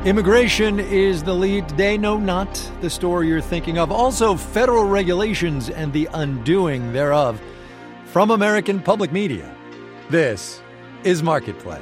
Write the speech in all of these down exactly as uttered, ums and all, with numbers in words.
Immigration is the lead today. No, not the story you're thinking of. Also, federal regulations and the undoing thereof. From American Public Media, this is Marketplace.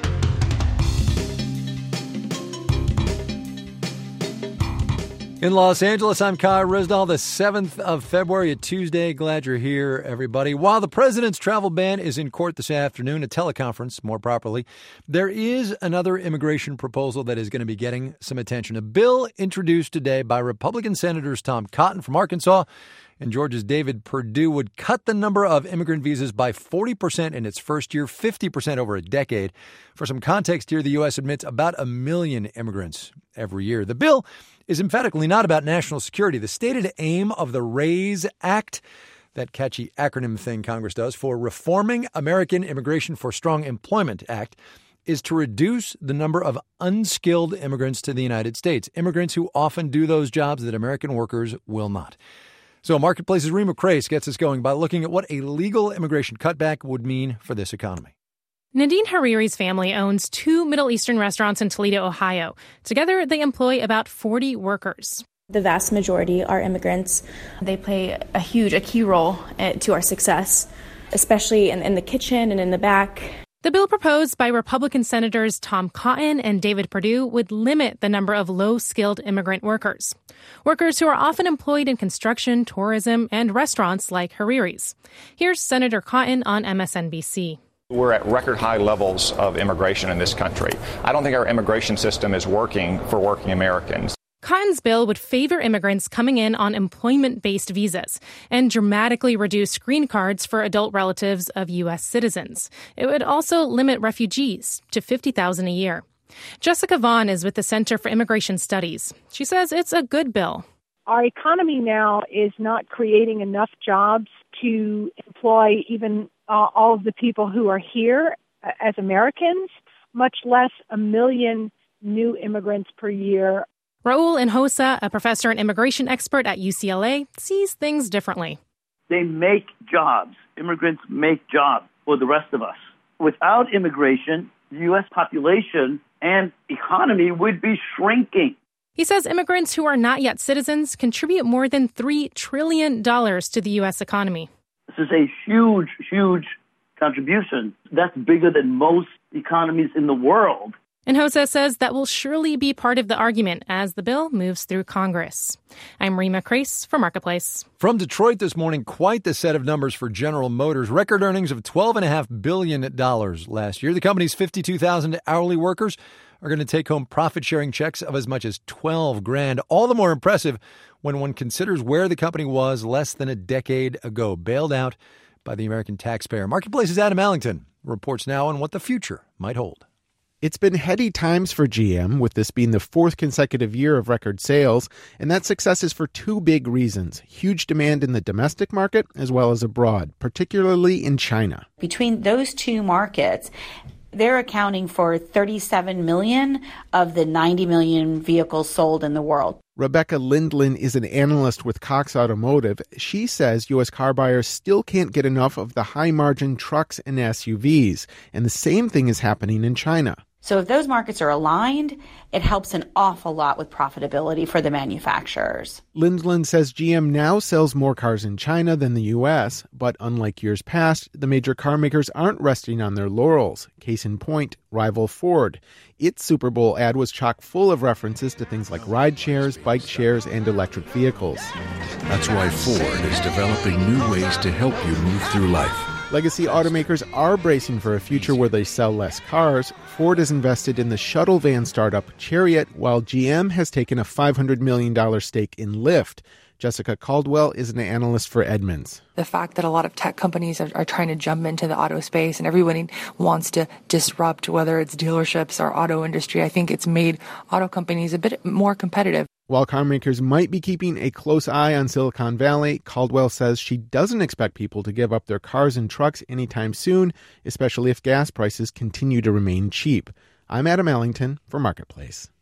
In Los Angeles, I'm Kai Ryssdal, the seventh of February, a Tuesday. Glad you're here, everybody. While the president's travel ban is in court this afternoon, a teleconference, more properly, there is another immigration proposal that is going to be getting some attention. A bill introduced today by Republican Senators Tom Cotton from Arkansas and Georgia's David Perdue would cut the number of immigrant visas by forty percent in its first year, fifty percent over a decade. For some context here, the U S admits about a million immigrants every year. The bill is emphatically not about national security. The stated aim of the RAISE Act, that catchy acronym thing Congress does, for Reforming American Immigration for Strong Employment Act, is to reduce the number of unskilled immigrants to the United States, immigrants who often do those jobs that American workers will not. So Marketplace's Rima Crace gets us going by looking at what a legal immigration cutback would mean for this economy. Nadine Hariri's family owns two Middle Eastern restaurants in Toledo, Ohio. Together, they employ about forty workers. The vast majority are immigrants. They play a huge, a key role to our success, especially in, in the kitchen and in the back. The bill proposed by Republican Senators Tom Cotton and David Perdue would limit the number of low-skilled immigrant workers. Workers who are often employed in construction, tourism, and restaurants like Hariri's. Here's Senator Cotton on M S N B C. We're at record high levels of immigration in this country. I don't think our immigration system is working for working Americans. Cotton's bill would favor immigrants coming in on employment-based visas and dramatically reduce green cards for adult relatives of U S citizens. It would also limit refugees to fifty thousand dollars a year. Jessica Vaughn is with the Center for Immigration Studies. She says it's a good bill. Our economy now is not creating enough jobs to employ even uh, all of the people who are here uh, as Americans, much less a million new immigrants per year. Raul Hinojosa, a professor and immigration expert at U C L A, sees things differently. They make jobs. Immigrants make jobs for the rest of us. Without immigration, the U S population and economy would be shrinking. He says immigrants who are not yet citizens contribute more than three trillion dollars to the U S economy. This is a huge, huge contribution. That's bigger than most economies in the world. Hinojosa says that will surely be part of the argument as the bill moves through Congress. I'm Rima Crace for Marketplace. From Detroit this morning, quite the set of numbers for General Motors. Record earnings of twelve point five billion dollars last year. The company's fifty-two thousand hourly workers are going to take home profit-sharing checks of as much as twelve grand. All the more impressive when one considers where the company was less than a decade ago, bailed out by the American taxpayer. Marketplace's Adam Allington reports now on what the future might hold. It's been heady times for G M, with this being the fourth consecutive year of record sales, and that success is for two big reasons: huge demand in the domestic market as well as abroad, particularly in China. Between those two markets, they're accounting for thirty-seven million of the ninety million vehicles sold in the world. Rebecca Lindland is an analyst with Cox Automotive. She says U S car buyers still can't get enough of the high-margin trucks and S U Vs, and the same thing is happening in China. So if those markets are aligned, it helps an awful lot with profitability for the manufacturers. Lindland says G M now sells more cars in China than the U S, but unlike years past, the major car makers aren't resting on their laurels. Case in point, rival Ford. Its Super Bowl ad was chock full of references to things like ride shares, bike shares, and electric vehicles. That's why Ford is developing new ways to help you move through life. Legacy automakers are bracing for a future where they sell less cars. Ford has invested in the shuttle van startup Chariot, while G M has taken a five hundred million dollars stake in Lyft. Jessica Caldwell is an analyst for Edmunds. The fact that a lot of tech companies are, are trying to jump into the auto space and everyone wants to disrupt, whether it's dealerships or auto industry, I think it's made auto companies a bit more competitive. While car makers might be keeping a close eye on Silicon Valley, Caldwell says she doesn't expect people to give up their cars and trucks anytime soon, especially if gas prices continue to remain cheap. I'm Adam Allington for Marketplace.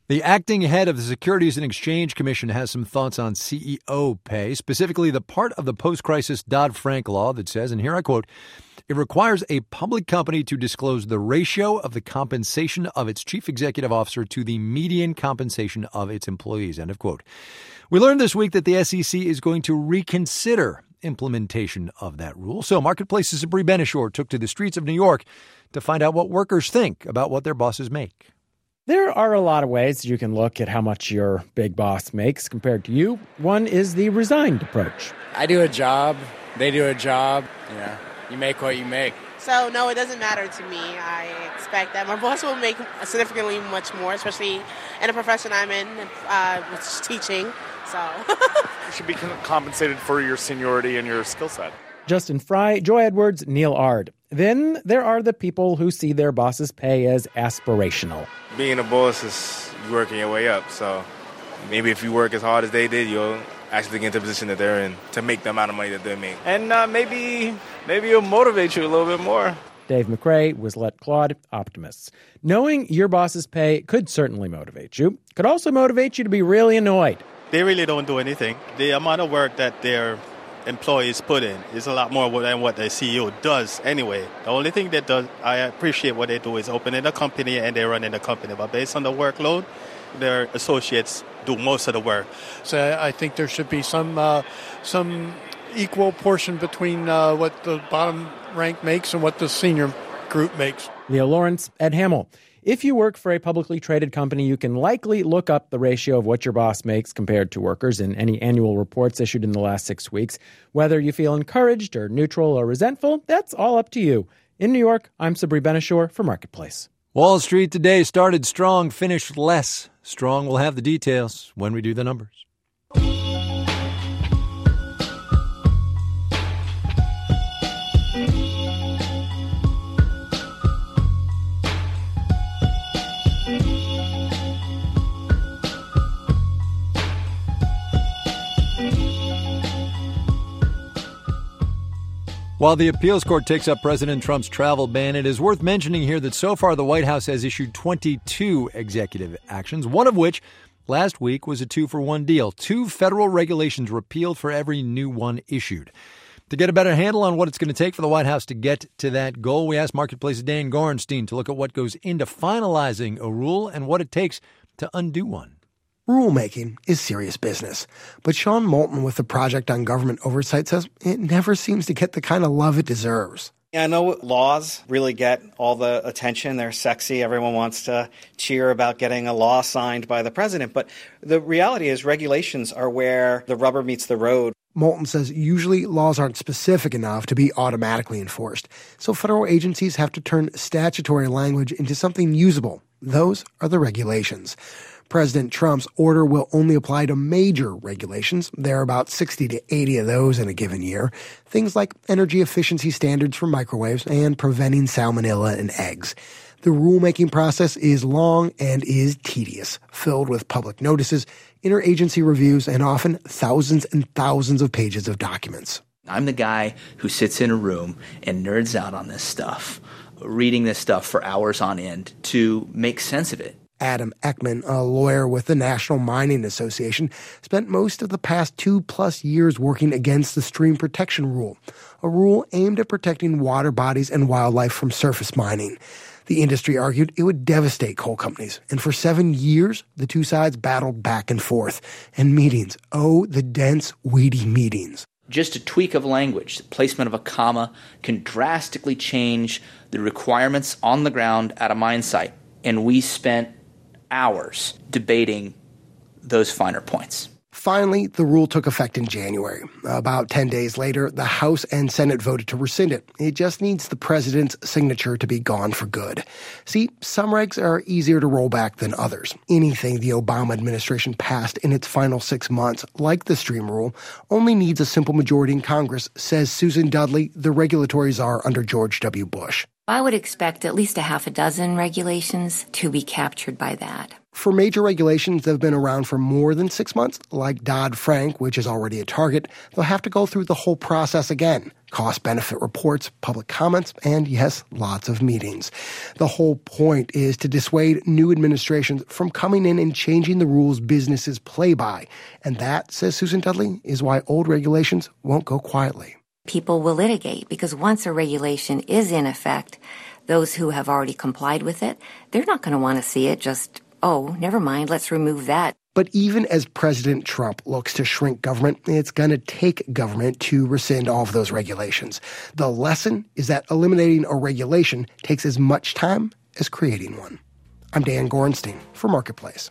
The acting head of the Securities and Exchange Commission has some thoughts on C E O pay, specifically the part of the post-crisis Dodd-Frank law that says, and here I quote, it requires a public company to disclose the ratio of the compensation of its chief executive officer to the median compensation of its employees, end of quote. We learned this week that the S E C is going to reconsider implementation of that rule. So Marketplace's Sabri Benishore took to the streets of New York to find out what workers think about what their bosses make. There are a lot of ways you can look at how much your big boss makes compared to you. One is the resigned approach. I do a job, they do a job, you know, you make what you make. So, no, it doesn't matter to me. I expect that my boss will make significantly much more, especially in the profession I'm in, uh, which is teaching. So, you should be compensated for your seniority and your skill set. Justin Fry, Joy Edwards, Neil Ard. Then there are the people who see their boss's pay as aspirational. Being a boss is working your way up, so maybe if you work as hard as they did, you'll actually get into the position that they're in to make the amount of money that they make. And uh, maybe maybe it'll motivate you a little bit more. Dave McRae, Wislet Claude, optimists. Knowing your boss's pay could certainly motivate you. Could also motivate you to be really annoyed. They really don't do anything. The amount of work that their employees put in is a lot more than what the C E O does anyway. The only thing that does, I appreciate what they do is opening a company and they're running the company. But based on the workload, their associates do most of the work. So I think there should be some uh, some equal portion between uh, what the bottom rank makes and what the senior group makes. Leo Lawrence, Ed Hamill. If you work for a publicly traded company, you can likely look up the ratio of what your boss makes compared to workers in any annual reports issued in the last six weeks. Whether you feel encouraged or neutral or resentful, that's all up to you. In New York, I'm Sabri Benishore for Marketplace. Wall Street today started strong, finished less strong. We'll have the details when we do the numbers. While the appeals court takes up President Trump's travel ban, it is worth mentioning here that so far the White House has issued twenty-two executive actions, one of which last week was a two-for-one deal. Two federal regulations repealed for every new one issued. To get a better handle on what it's going to take for the White House to get to that goal, we asked Marketplace's Dan Gorenstein to look at what goes into finalizing a rule and what it takes to undo one. Rulemaking is serious business, but Sean Moulton with the Project on Government Oversight says it never seems to get the kind of love it deserves. I know laws really get all the attention. They're sexy. Everyone wants to cheer about getting a law signed by the president. But the reality is regulations are where the rubber meets the road. Moulton says usually laws aren't specific enough to be automatically enforced, so federal agencies have to turn statutory language into something usable. Those are the regulations. President Trump's order will only apply to major regulations. There are about sixty to eighty of those in a given year. Things like energy efficiency standards for microwaves and preventing salmonella in eggs. The rulemaking process is long and is tedious, filled with public notices, interagency reviews, and often thousands and thousands of pages of documents. I'm the guy who sits in a room and nerds out on this stuff, reading this stuff for hours on end to make sense of it. Adam Ekman, a lawyer with the National Mining Association, spent most of the past two-plus years working against the Stream Protection Rule, a rule aimed at protecting water bodies and wildlife from surface mining. The industry argued it would devastate coal companies, and for seven years, the two sides battled back and forth. And meetings, oh, the dense, weedy meetings. Just a tweak of language, the placement of a comma, can drastically change the requirements on the ground at a mine site. And we spent hours debating those finer points. Finally, the rule took effect in January. About ten days later, the House and Senate voted to rescind it. It just needs the president's signature to be gone for good. See, some regs are easier to roll back than others. Anything the Obama administration passed in its final six months, like the Stream Rule, only needs a simple majority in Congress, says Susan Dudley, the regulatory czar under George W. Bush. I would expect at least a half a dozen regulations to be captured by that. For major regulations that have been around for more than six months, like Dodd-Frank, which is already a target, they'll have to go through the whole process again. Cost-benefit reports, public comments, and yes, lots of meetings. The whole point is to dissuade new administrations from coming in and changing the rules businesses play by. And that, says Susan Dudley, is why old regulations won't go quietly. People will litigate because once a regulation is in effect, those who have already complied with it, they're not going to want to see it just, oh, never mind, let's remove that. But even as President Trump looks to shrink government, it's going to take government to rescind all of those regulations. The lesson is that eliminating a regulation takes as much time as creating one. I'm Dan Gorenstein for Marketplace.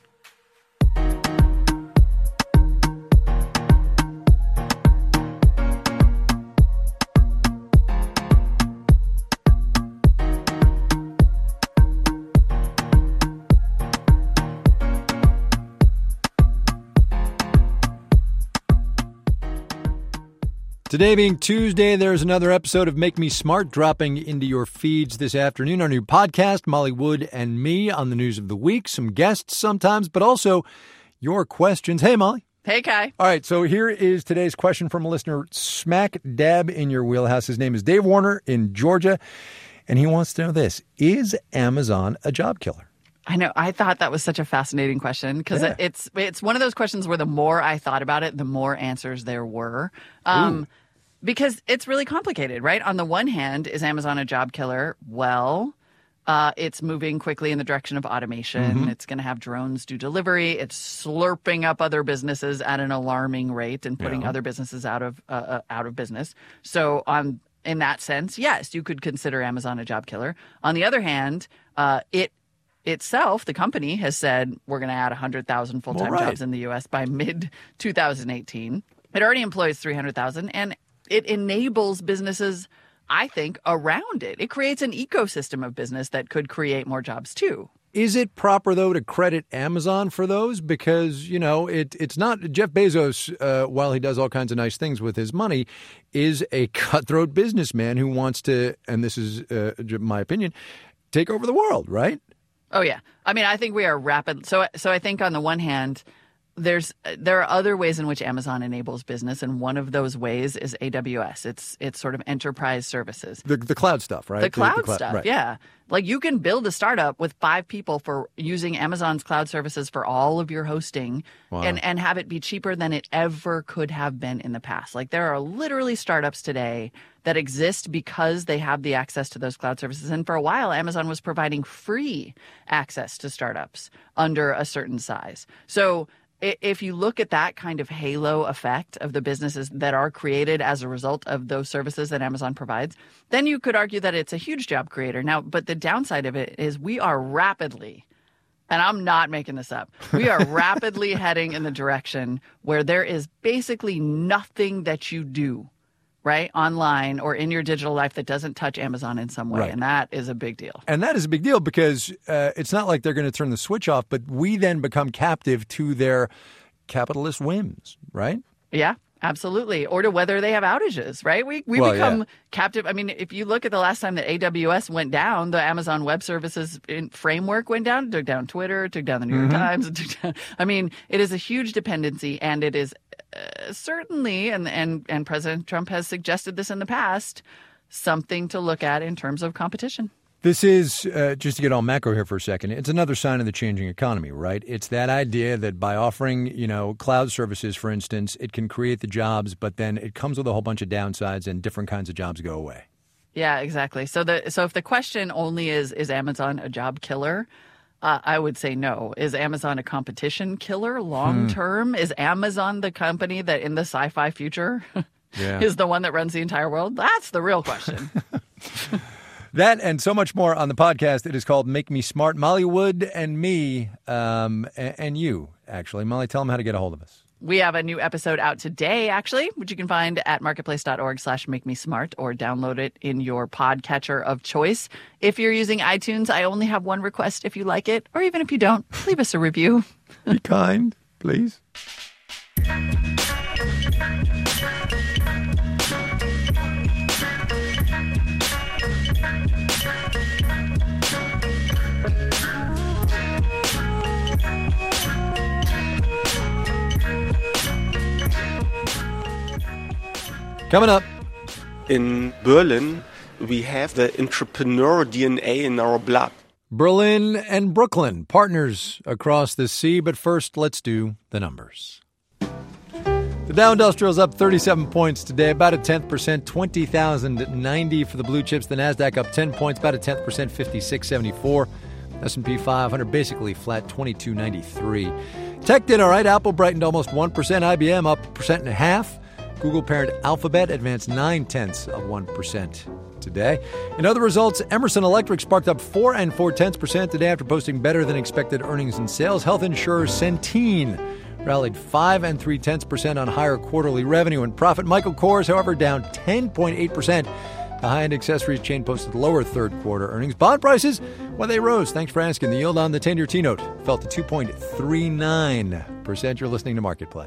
Today being Tuesday, there's another episode of Make Me Smart dropping into your feeds this afternoon. Our new podcast, Molly Wood and me on the news of the week. Some guests sometimes, but also your questions. Hey, Molly. Hey, Kai. All right, so here is today's question from a listener smack dab in your wheelhouse. His name is Dave Warner in Georgia, and he wants to know this. Is Amazon a job killer? I know. I thought that was such a fascinating question because yeah. it's it's one of those questions where the more I thought about it, the more answers there were. Um, because it's really complicated, right? On the one hand, is Amazon a job killer? Well, uh, it's moving quickly in the direction of automation. Mm-hmm. It's going to have drones do delivery. It's slurping up other businesses at an alarming rate and putting yeah. other businesses out of uh, uh, out of business. So on in that sense, yes, you could consider Amazon a job killer. On the other hand, uh, it itself, the company has said we're going to add one hundred thousand full-time well, right. jobs in the U S by mid twenty eighteen. It already employs three hundred thousand, and it enables businesses, I think, around it. It creates an ecosystem of business that could create more jobs, too. Is it proper, though, to credit Amazon for those? Because, you know, it, it's not Jeff Bezos, uh, while he does all kinds of nice things with his money, is a cutthroat businessman who wants to, and this is uh, my opinion, take over the world, right? Oh, yeah. I mean, I think we are rapid. So so I think on the one hand, there's there are other ways in which Amazon enables business, and one of those ways is A W S. It's it's sort of enterprise services. The the cloud stuff, right? The cloud, the, the cloud stuff, right. yeah. Like you can build a startup with five people for using Amazon's cloud services for all of your hosting wow. and, and have it be cheaper than it ever could have been in the past. Like there are literally startups today that exist because they have the access to those cloud services. And for a while, Amazon was providing free access to startups under a certain size. So if you look at that kind of halo effect of the businesses that are created as a result of those services that Amazon provides, then you could argue that it's a huge job creator. Now, but the downside of it is we are rapidly, and I'm not making this up, we are rapidly heading in the direction where there is basically nothing that you do, right, online or in your digital life that doesn't touch Amazon in some way. Right. And that is a big deal. And that is a big deal because uh, it's not like they're going to turn the switch off, but we then become captive to their capitalist whims, right? Yeah, absolutely. Or to whether they have outages, right? We we well, become yeah. captive. I mean, if you look at the last time that A W S went down, the Amazon Web Services framework went down, it took down Twitter, it took down the New York mm-hmm. Times. It took down, I mean, it is a huge dependency, and it is Uh, certainly, and, and and President Trump has suggested this in the past, something to look at in terms of competition. This is, uh, just to get all macro here for a second, it's another sign of the changing economy, right? It's that idea that by offering, you know, cloud services, for instance, it can create the jobs, but then it comes with a whole bunch of downsides and different kinds of jobs go away. Yeah, exactly. So the so if the question only is, is Amazon a job killer? Uh, I would say no. Is Amazon a competition killer long term? Hmm. Is Amazon the company that in the sci-fi future yeah. is the one that runs the entire world? That's the real question. That and so much more on the podcast. It is called Make Me Smart. Molly Wood and me um, and, and you, actually. Molly, tell them how to get a hold of us. We have a new episode out today, actually, which you can find at marketplace.org slash make me smart or download it in your podcatcher of choice. If you're using iTunes, I only have one request. If you like it, or even if you don't, leave us a review. Be kind, please. Coming up. In Berlin, we have the entrepreneur D N A in our blood. Berlin and Brooklyn, partners across the sea. But first, let's do the numbers. The Dow Industrial is up thirty-seven points today, about a tenth percent, twenty thousand ninety for the blue chips. The Nasdaq up ten points, about a tenth percent, fifty-six seventy-four. S and P five hundred basically flat, twenty-two ninety-three. Tech did all right. Apple brightened almost one percent. I B M up a percent and a half. Google parent Alphabet advanced nine tenths of one percent today. In other results, Emerson Electric sparked up four and four tenths percent today after posting better than expected earnings and sales. Health insurer Centene rallied five and three tenths percent on higher quarterly revenue and profit. Michael Kors, however, down ten point eight percent. The high-end accessories chain posted lower third quarter earnings. Bond prices, well, they rose. Thanks for asking. The yield on the ten-year T-note fell to two point three nine percent. You're listening to Marketplace.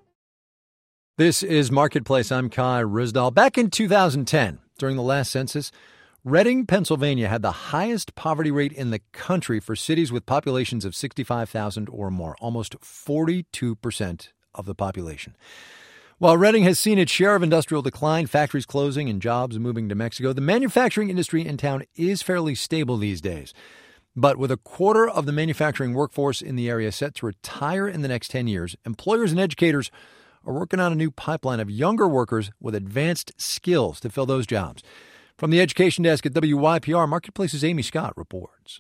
This is Marketplace. I'm Kai Ryssdal. Back in two thousand ten, during the last census, Reading, Pennsylvania had the highest poverty rate in the country for cities with populations of sixty-five thousand or more, almost forty-two percent of the population. While Reading has seen its share of industrial decline, factories closing and jobs moving to Mexico, the manufacturing industry in town is fairly stable these days. But with a quarter of the manufacturing workforce in the area set to retire in the next ten years, employers and educators are working on a new pipeline of younger workers with advanced skills to fill those jobs. From the Education Desk at W Y P R, Marketplace's Amy Scott reports.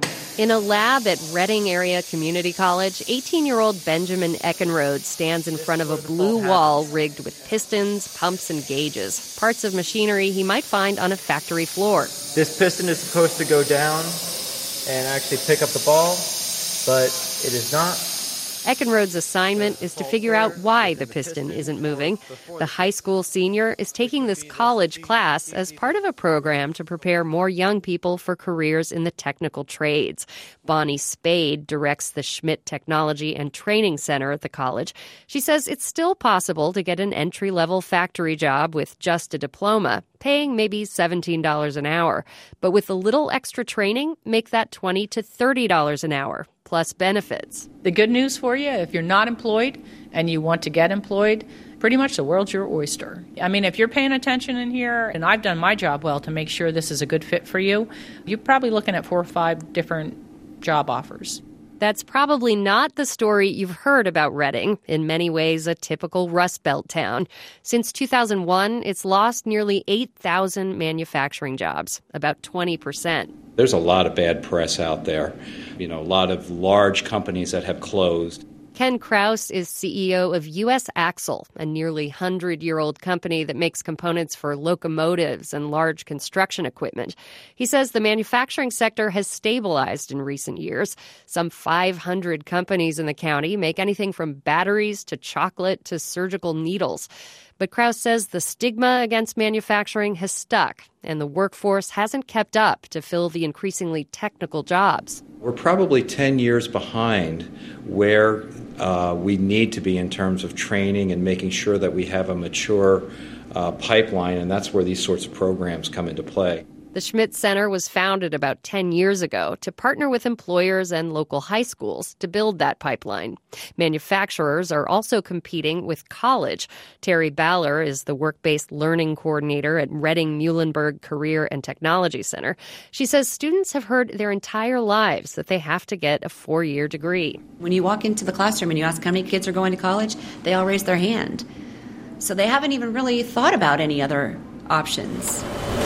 In a lab at Reading Area Community College, eighteen-year-old Benjamin Eckenrode stands in front of a blue wall rigged with pistons, pumps, and gauges, parts of machinery he might find on a factory floor. This piston is supposed to go down and actually pick up the ball, but it is not. Eckenrode's assignment is to figure out why the piston isn't moving. The high school senior is taking this college class as part of a program to prepare more young people for careers in the technical trades. Bonnie Spade directs the Schmidt Technology and Training Center at the college. She says it's still possible to get an entry-level factory job with just a diploma, paying maybe seventeen dollars an hour. But with a little extra training, make that twenty to thirty dollars an hour, plus benefits. The good news for you, if you're not employed and you want to get employed, pretty much the world's your oyster. I mean, if you're paying attention in here, and I've done my job well to make sure this is a good fit for you, you're probably looking at four or five different job offers. That's probably not the story you've heard about Reading, in many ways a typical Rust Belt town. Since two thousand one, it's lost nearly eight thousand manufacturing jobs, about twenty percent. There's a lot of bad press out there. You know, a lot of large companies that have closed. Ken Krause is C E O of U S Axle, a nearly one hundred-year-old company that makes components for locomotives and large construction equipment. He says the manufacturing sector has stabilized in recent years. Some five hundred companies in the county make anything from batteries to chocolate to surgical needles. But Krause says the stigma against manufacturing has stuck, and the workforce hasn't kept up to fill the increasingly technical jobs. We're probably ten years behind where uh, we need to be in terms of training and making sure that we have a mature uh, pipeline, and that's where these sorts of programs come into play. The Schmidt Center was founded about ten years ago to partner with employers and local high schools to build that pipeline. Manufacturers are also competing with college. Terry Baller is the work-based learning coordinator at Reading Muhlenberg Career and Technology Center. She says students have heard their entire lives that they have to get a four-year degree. When you walk into the classroom and you ask how many kids are going to college, they all raise their hand. So they haven't even really thought about any other options.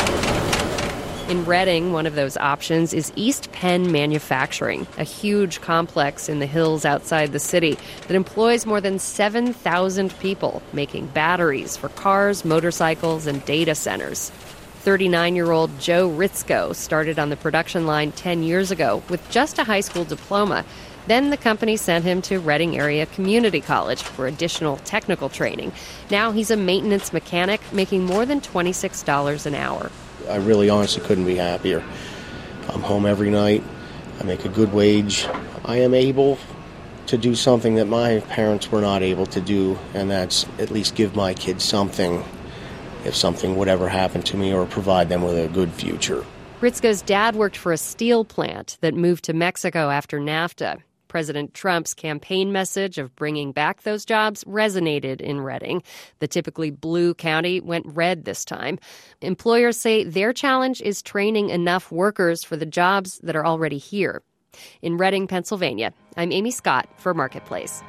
In Reading, one of those options is East Penn Manufacturing, a huge complex in the hills outside the city that employs more than seven thousand people, making batteries for cars, motorcycles, and data centers. thirty-nine-year-old Joe Ritzko started on the production line ten years ago with just a high school diploma. Then the company sent him to Reading Area Community College for additional technical training. Now he's a maintenance mechanic, making more than twenty-six dollars an hour. I really honestly couldn't be happier. I'm home every night. I make a good wage. I am able to do something that my parents were not able to do, and that's at least give my kids something if something would ever happen to me, or provide them with a good future. Ritzko's dad worked for a steel plant that moved to Mexico after NAFTA. President Trump's campaign message of bringing back those jobs resonated in Redding. The typically blue county went red this time. Employers say their challenge is training enough workers for the jobs that are already here. In Redding, Pennsylvania, I'm Amy Scott for Marketplace.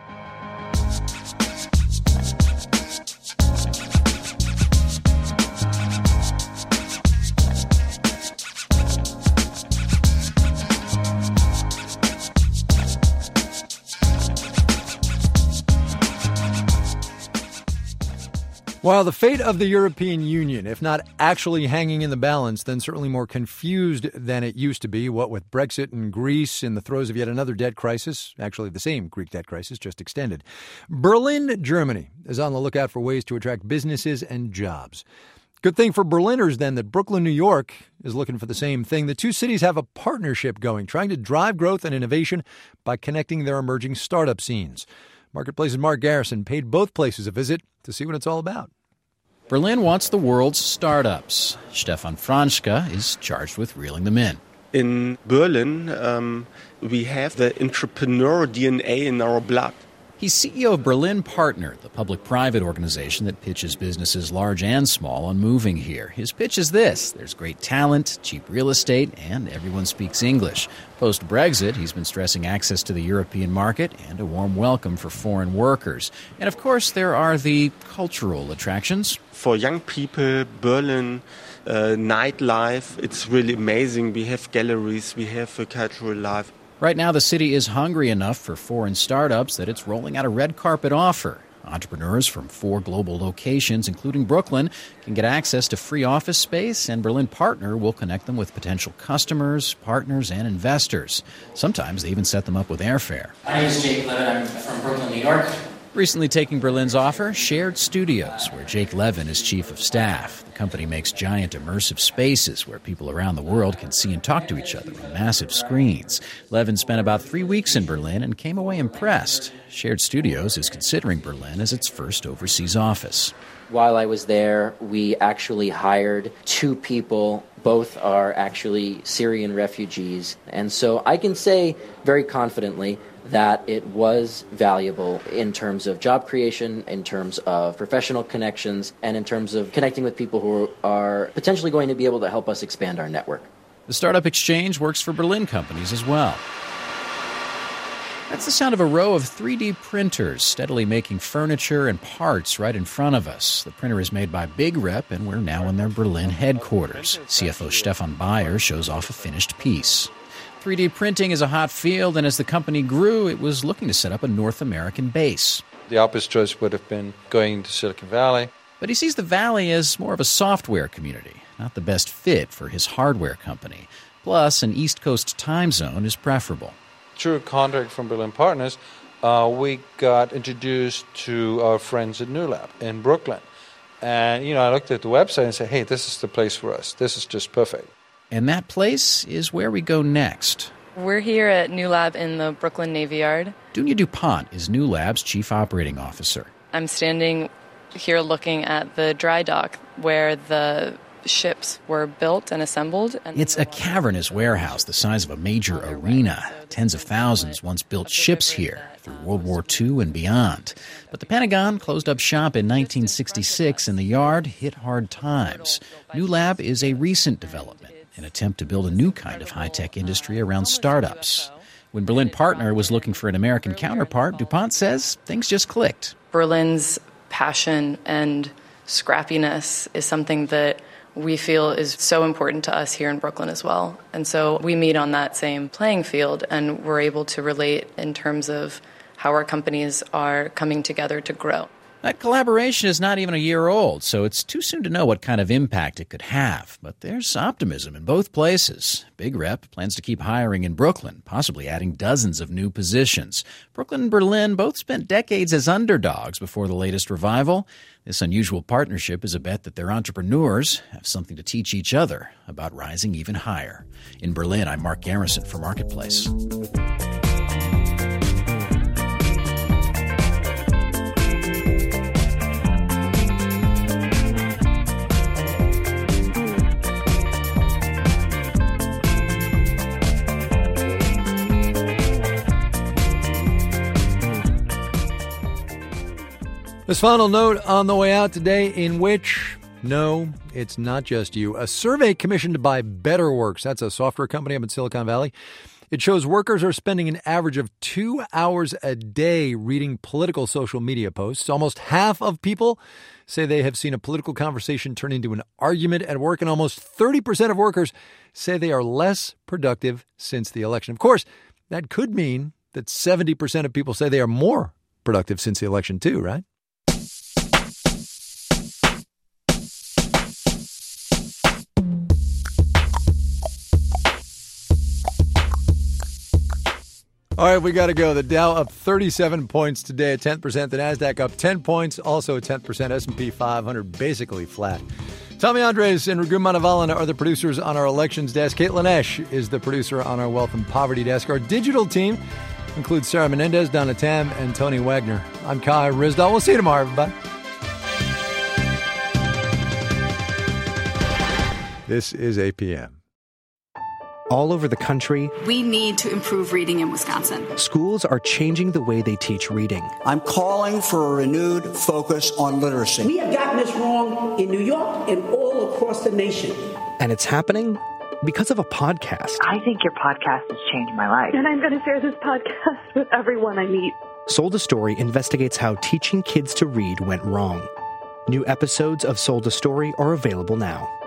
While the fate of the European Union, if not actually hanging in the balance, then certainly more confused than it used to be, what with Brexit and Greece in the throes of yet another debt crisis, actually the same Greek debt crisis, just extended, Berlin, Germany, is on the lookout for ways to attract businesses and jobs. Good thing for Berliners, then, that Brooklyn, New York is looking for the same thing. The two cities have a partnership going, trying to drive growth and innovation by connecting their emerging startup scenes. Marketplace's Mark Garrison paid both places a visit to see what it's all about. Berlin wants the world's startups. Stefan Franschke is charged with reeling them in. In Berlin, um, we have the entrepreneur D N A in our blood. He's C E O of Berlin Partner, the public-private organization that pitches businesses large and small on moving here. His pitch is this: there's great talent, cheap real estate, and everyone speaks English. Post-Brexit, he's been stressing access to the European market and a warm welcome for foreign workers. And of course, there are the cultural attractions. For young people, Berlin, uh, nightlife, it's really amazing. We have galleries, we have a cultural life. Right now, the city is hungry enough for foreign startups that it's rolling out a red carpet offer. Entrepreneurs from four global locations, including Brooklyn, can get access to free office space, and Berlin Partner will connect them with potential customers, partners, and investors. Sometimes they even set them up with airfare. My name is Jake Levin. I'm from Brooklyn, New York. Recently taking Berlin's offer, Shared Studios, where Jake Levin is chief of staff. The company makes giant immersive spaces where people around the world can see and talk to each other on massive screens. Levin spent about three weeks in Berlin and came away impressed. Shared Studios is considering Berlin as its first overseas office. While I was there, we actually hired two people. Both are actually Syrian refugees. And so I can say very confidently that it was valuable in terms of job creation, in terms of professional connections, and in terms of connecting with people who are potentially going to be able to help us expand our network. The Startup Exchange works for Berlin companies as well. That's the sound of a row of three D printers steadily making furniture and parts right in front of us. The printer is made by Big Rep, and we're now in their Berlin headquarters. C F O Stefan Bayer shows off a finished piece. three D printing is a hot field, and as the company grew, it was looking to set up a North American base. The obvious choice would have been going to Silicon Valley. But he sees the Valley as more of a software community, not the best fit for his hardware company. Plus, an East Coast time zone is preferable. Through a contract from Berlin Partners, uh, we got introduced to our friends at New Lab in Brooklyn. And, you know, I looked at the website and said, hey, this is the place for us. This is just perfect. And that place is where we go next. We're here at New Lab in the Brooklyn Navy Yard. Dunya DuPont is New Lab's chief operating officer. I'm standing here looking at the dry dock where the ships were built and assembled. And it's a cavernous warehouse the size of a major arena. Tens of thousands once built ships here through World War Two and beyond. But the Pentagon closed up shop in nineteen sixty-six, and the yard hit hard times. New Lab is a recent development, an attempt to build a new kind of high-tech industry around startups. When Berlin Partner was looking for an American counterpart, DuPont says things just clicked. Berlin's passion and scrappiness is something that we feel is so important to us here in Brooklyn as well. And so we meet on that same playing field, and we're able to relate in terms of how our companies are coming together to grow. That collaboration is not even a year old, so it's too soon to know what kind of impact it could have. But there's optimism in both places. Big Rep plans to keep hiring in Brooklyn, possibly adding dozens of new positions. Brooklyn and Berlin both spent decades as underdogs before the latest revival. This unusual partnership is a bet that their entrepreneurs have something to teach each other about rising even higher. In Berlin, I'm Mark Garrison for Marketplace. This final note on the way out today, in which, no, it's not just you. A survey commissioned by BetterWorks, that's a software company up in Silicon Valley. It shows workers are spending an average of two hours a day reading political social media posts. Almost half of people say they have seen a political conversation turn into an argument at work, and almost thirty percent of workers say they are less productive since the election. Of course, that could mean that seventy percent of people say they are more productive since the election too, right? All right, we got to go. The Dow up thirty-seven points today, at ten percent. The NASDAQ up ten points, also at ten percent. S and P five hundred basically flat. Tommy Andres and Raghu Manavalana are the producers on our elections desk. Caitlin Esch is the producer on our wealth and poverty desk. Our digital team includes Sarah Menendez, Donna Tam, and Tony Wagner. I'm Kai Ryssdal. We'll see you tomorrow, everybody. This is A P M. All over the country, we need to improve reading in Wisconsin. Schools are changing the way they teach reading. I'm calling for a renewed focus on literacy. We have gotten this wrong in New York and all across the nation. And it's happening because of a podcast. I think your podcast has changed my life. And I'm going to share this podcast with everyone I meet. Sold a Story investigates how teaching kids to read went wrong. New episodes of Sold a Story are available now.